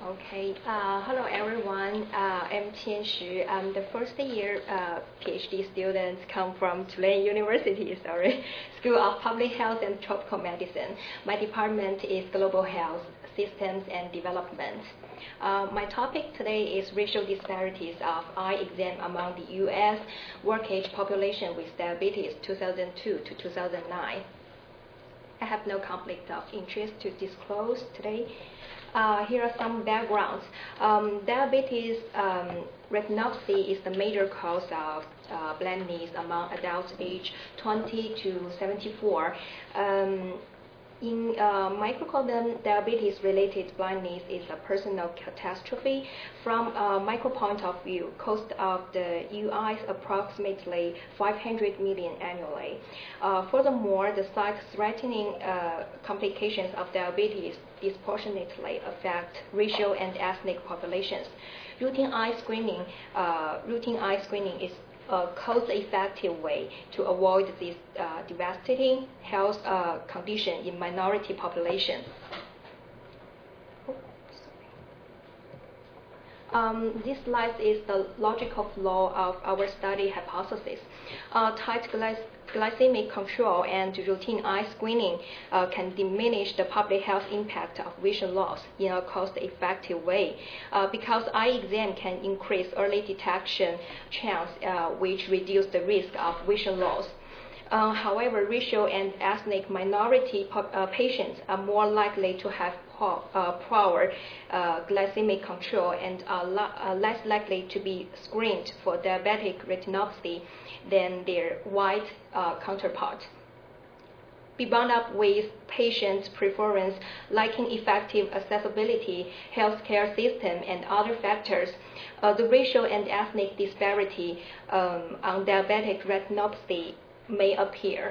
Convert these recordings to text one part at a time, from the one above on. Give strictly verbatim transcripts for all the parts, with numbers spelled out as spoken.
Okay. Uh, hello, everyone. Uh, I'm Qian Xu. I'm the first year uh, PhD student come from Tulane University, sorry, School of Public Health and Tropical Medicine. My department is Global Health, Systems and Development. Uh, my topic today is racial disparities of eye exam among the U S work-age population with diabetes two thousand two to two thousand nine. I have no conflict of interest to disclose today. Uh, here are some backgrounds. Um, diabetes um, retinopathy is the major cause of uh, blindness among adults aged twenty to seventy-four. Um, in uh, microcosm, diabetes-related blindness is a personal catastrophe. From a micro point of view, cost of the U I is approximately five hundred million annually. Uh, furthermore, the sight-threatening uh, complications of diabetes disproportionately affect racial and ethnic populations. Routine eye screening, uh, routine eye screening is a cost-effective way to avoid this uh, devastating health uh, condition in minority populations. Um, this slide is the logical flow of our study hypothesis. Uh, tight glyc glycemic control and routine eye screening uh, can diminish the public health impact of vision loss in a cost-effective way uh, because eye exam can increase early detection chance, uh, which reduce the risk of vision loss. Uh, however, racial and ethnic minority uh, patients are more likely to have poor, uh, poor uh, glycemic control and are, are less likely to be screened for diabetic retinopathy than their white uh, counterpart. Be bound up with patients' preference, lacking effective accessibility, healthcare system, and other factors. Uh, the racial and ethnic disparity um, on diabetic retinopathy may appear.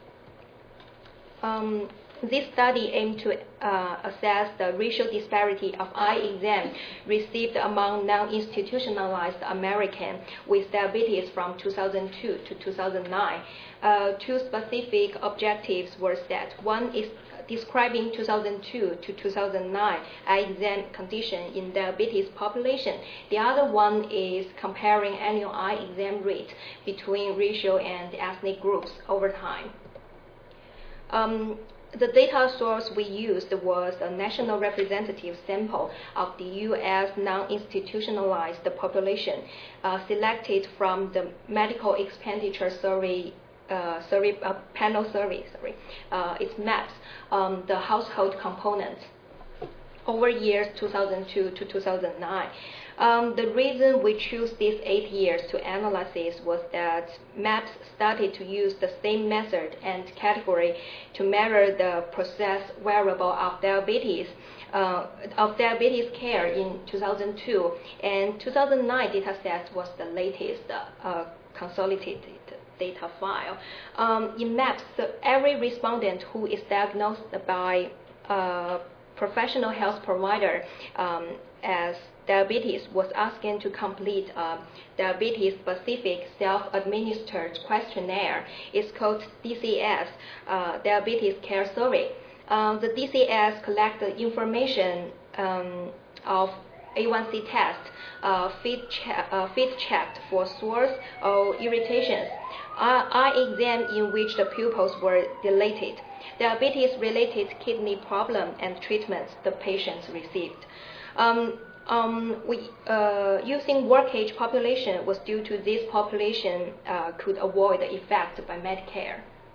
Um, this study aimed to uh, assess the racial disparity of eye exam received among non-institutionalized Americans with diabetes from two thousand two to two thousand nine. Uh, two specific objectives were set. One is describing two thousand two to two thousand nine eye exam condition in diabetes population. The other one is comparing annual eye exam rate between racial and ethnic groups over time. Um, The data source we used was a national representative sample of the U S non-institutionalized population uh, selected from the Medical Expenditure Survey, uh, survey uh, panel survey. Sorry, uh, it's MAPS, um, the household component over years two thousand two to two thousand nine. Um, the reason we chose these eight years to analyze this was that MAPS started to use the same method and category to measure the process variable of diabetes uh, of diabetes care in two thousand two, and two thousand nine dataset was the latest uh, consolidated data file. Um, in MAPS, so every respondent who is diagnosed by a professional health provider um, as diabetes was asked to complete a diabetes-specific self-administered questionnaire. It's called D C S, uh, Diabetes Care Survey. Uh, the D C S collects the information um, of A one C test, uh, fit, che uh, fit checked for sores or irritations, uh, eye exam in which the pupils were dilated, diabetes-related kidney problem, and treatments the patients received. Um, Um, we, uh, using work-age population was due to this population uh, could avoid the effect by Medicare.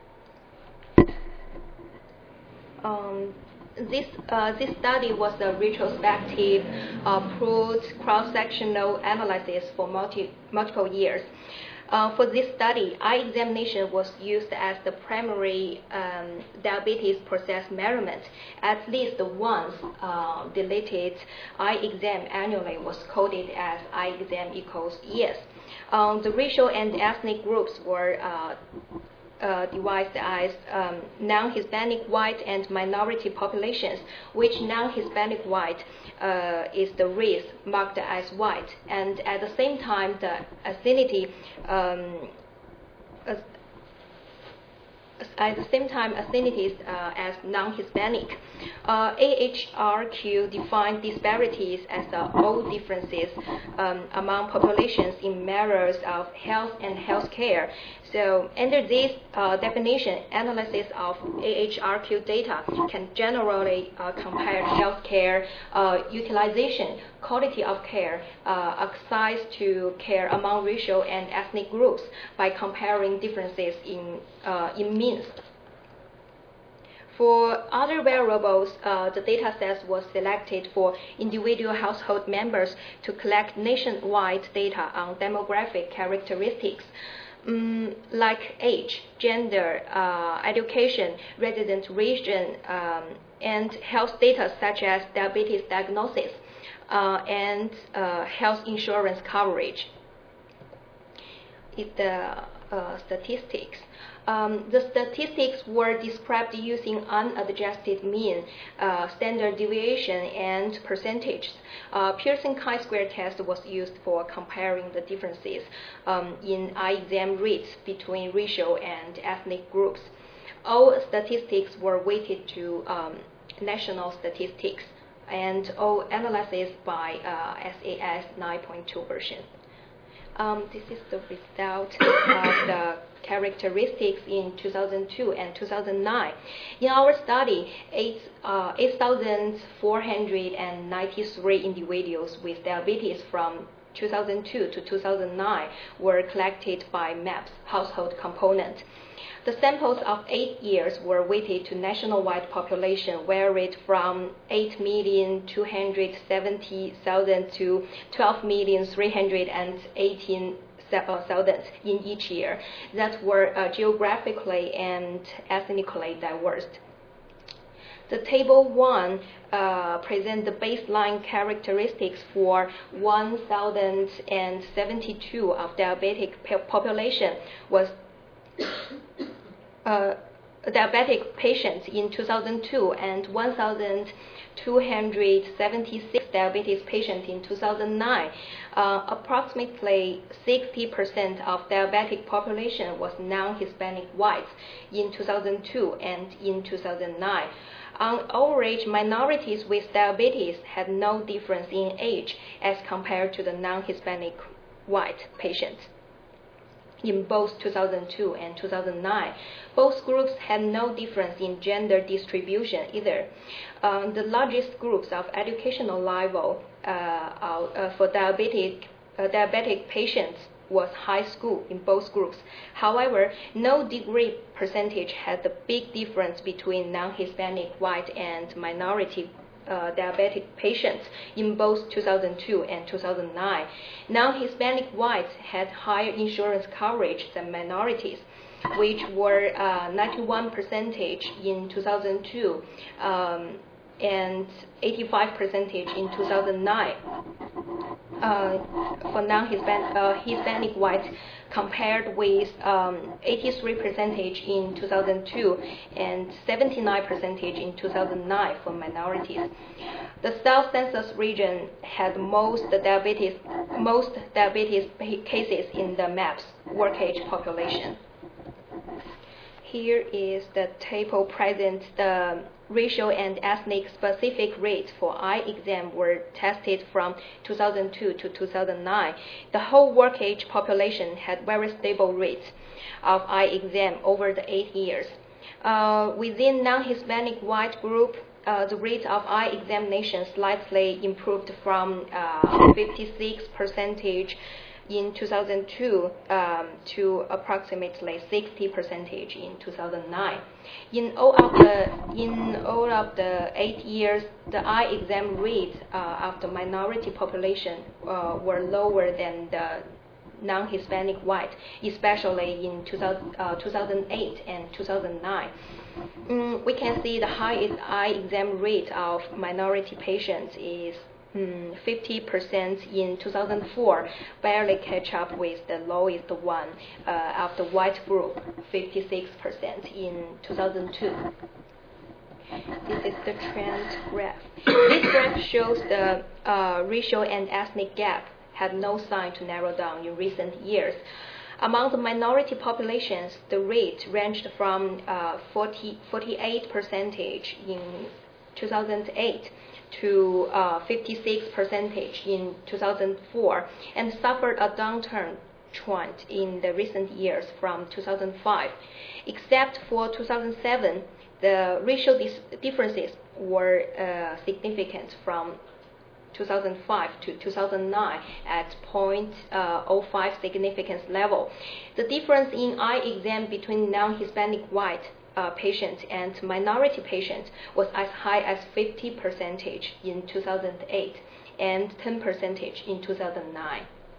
Um, this, uh, this study was a retrospective, uh, pooled cross-sectional analysis for multi, multiple years. Uh, for this study, eye examination was used as the primary um, diabetes process measurement. At least once uh, dilated eye exam annually was coded as eye exam equals yes. Um, the racial and ethnic groups were uh, uh, divided as um, non-Hispanic white and minority populations, which non-Hispanic white uh, is the race marked as white, and at the same time the ethnicity um, at the same time affinities uh, as non-Hispanic. Uh, A H R Q defines disparities as uh, all differences um, among populations in matters of health and healthcare. So under this uh, definition, analysis of A H R Q data can generally uh, compare healthcare uh, utilization, quality of care, uh, access to care among racial and ethnic groups by comparing differences in, uh, in means. For other variables, uh, the data set was selected for individual household members to collect nationwide data on demographic characteristics. Um, like age, gender, uh, education, resident region, um, and health data such as diabetes diagnosis uh, and uh, health insurance coverage. It, the uh, statistics. Um, the statistics were described using unadjusted mean, uh, standard deviation, and percentages. Uh, Pearson chi-square test was used for comparing the differences um, in eye exam rates between racial and ethnic groups. All statistics were weighted to um, national statistics, and all analysis by uh, S A S nine point two version. Um, this is the result of the characteristics in two thousand two and two thousand nine. In our study, eight thousand four hundred ninety-three individuals with diabetes from two thousand two to two thousand nine were collected by MAPS household component. The samples of eight years were weighted to nationwide population, varied from eight million two hundred seventy thousand to twelve million three hundred eighteen thousand in each year, that were uh, geographically and ethnically diverse. The table one uh, presents the baseline characteristics for one thousand seventy-two of diabetic population was uh, diabetic patients in two thousand two and one thousand two hundred seventy-six diabetes patients in two thousand nine. Uh, approximately sixty percent of diabetic population was non-Hispanic whites in two thousand two and in two thousand nine. On average, minorities with diabetes had no difference in age as compared to the non-Hispanic white patients in both two thousand two and two thousand nine. Both groups had no difference in gender distribution either. Um, the largest groups of educational level uh, uh, for diabetic, uh, diabetic patients was high school in both groups. However, no degree percentage had the big difference between non-Hispanic white and minority Uh, diabetic patients in both two thousand two and two thousand nine. Non-Hispanic whites had higher insurance coverage than minorities, which were uh, ninety-one percent in two thousand two um, and eighty-five percent in two thousand nine. Uh, for non-Hispanic uh, Hispanic whites, compared with um, eighty-three percent in two thousand two and seventy-nine percent in two thousand nine for minorities. The South Census region had most diabetes, most diabetes cases in the MAPS work age population. Here is the table present the racial and ethnic specific rates for eye exam were tested from two thousand two to two thousand nine. The whole work age population had very stable rates of eye exam over the eight years. Uh, within non-Hispanic white group, uh, the rate of eye examination slightly improved from uh, fifty-six percent in two thousand two um, to approximately sixty percent in two thousand nine. In all of the in all of the eight years, the eye exam rates uh, of the minority population uh, were lower than the non-Hispanic white, especially in two thousand, uh, two thousand eight and two thousand nine. Mm, we can see the highest eye exam rate of minority patients is fifty percent in two thousand four, barely catch up with the lowest one uh, of the white group, fifty-six percent in two thousand two. This is the trend graph. This graph shows the uh, racial and ethnic gap had no sign to narrow down in recent years. Among the minority populations, the rate ranged from uh, forty, forty-eight percent in two thousand eight to uh, fifty-six percent in two thousand four, and suffered a downturn trend in the recent years from two thousand five. Except for two thousand seven, the racial dis differences were uh, significant from two thousand five to two thousand nine at zero point zero five significance level. The difference in eye exam between non-Hispanic white uh, patients and minority patients was as high as fifty percent in two thousand eight and ten percent in two thousand nine.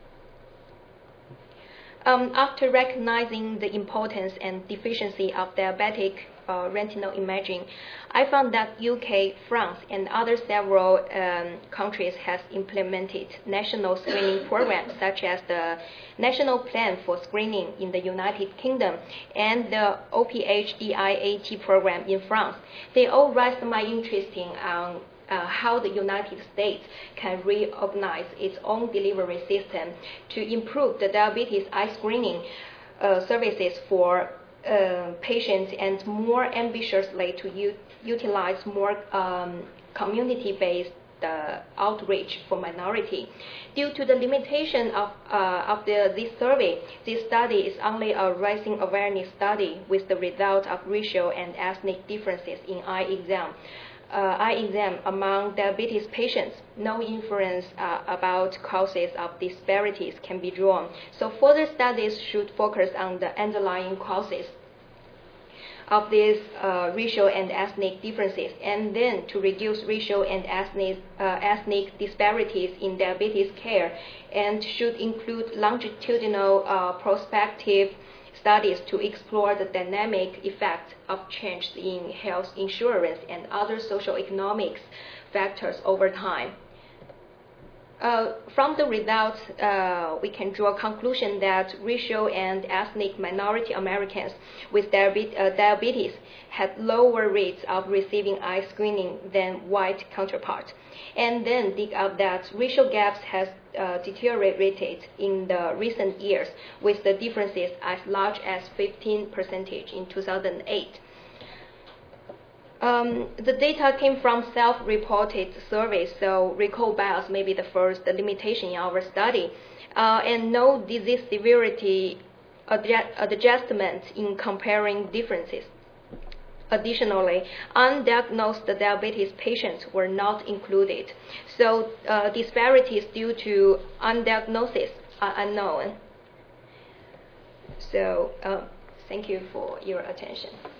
Um, after recognizing the importance and deficiency of diabetic uh, retinal imaging, I found that U K, France, and other several um, countries has implemented national screening programs, such as the National Plan for Screening in the United Kingdom and the O P H D I A T program in France. They all raised my interest in um, Uh, how the United States can reorganize its own delivery system to improve the diabetes eye screening uh, services for uh, patients, and more ambitiously to utilize more um, community-based uh, outreach for minority. Due to the limitation of, uh, of the, this survey, this study is only a raising awareness study with the result of racial and ethnic differences in eye exam. Uh, eye exam among diabetes patients. No inference uh, about causes of disparities can be drawn. So further studies should focus on the underlying causes of these uh, racial and ethnic differences, and then to reduce racial and ethnic, uh, ethnic disparities in diabetes care, and should include longitudinal uh, prospective studies to explore the dynamic effect of change in health insurance and other socio-economic factors over time. Uh, from the results, uh, we can draw a conclusion that racial and ethnic minority Americans with diabetes, uh, diabetes had lower rates of receiving eye screening than white counterparts, and then dig up that racial gaps has uh, deteriorated in the recent years, with the differences as large as fifteen percent in two thousand eight. Um, the data came from self-reported surveys, so recall bias may be the first limitation in our study, uh, and no disease severity adjust adjustment in comparing differences. Additionally, undiagnosed diabetes patients were not included, so uh, disparities due to undiagnosis are unknown. So, uh, thank you for your attention.